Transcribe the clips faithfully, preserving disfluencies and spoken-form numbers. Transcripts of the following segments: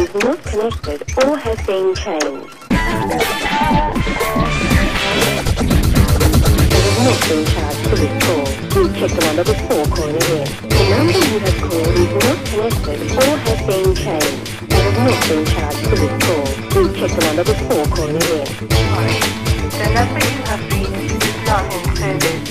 is not connected or has been changed. You have not been charged for this call. Please check the number before calling again. The number you have called is not connected or has been changed. You have not been charged for this call. Please check the number before calling again. Sorry. The number you have reached is not in service.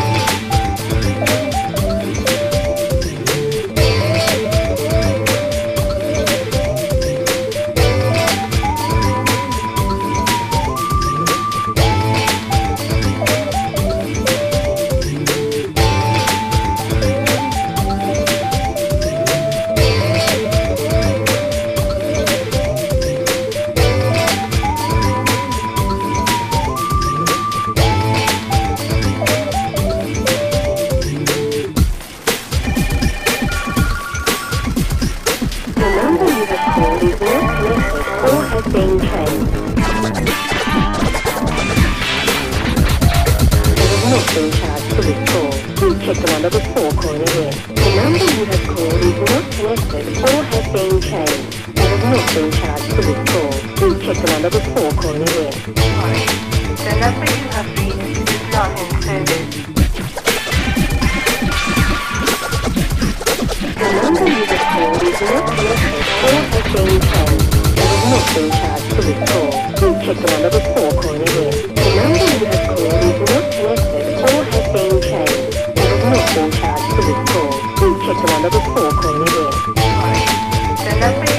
Been charged for this call. Please check the number before calling again. The number you have called is not connected or has been changed. You have not been charged for this call. Please check the number before calling again. Sorry. The number you have reached is not in service. The number you have called is not connected or has been changed. You have not been charged for this call. Please check the number before calling again. The number you have called is not connected or has been changed. You have not been charged for this call. Please check the number before calling again. Sorry. The number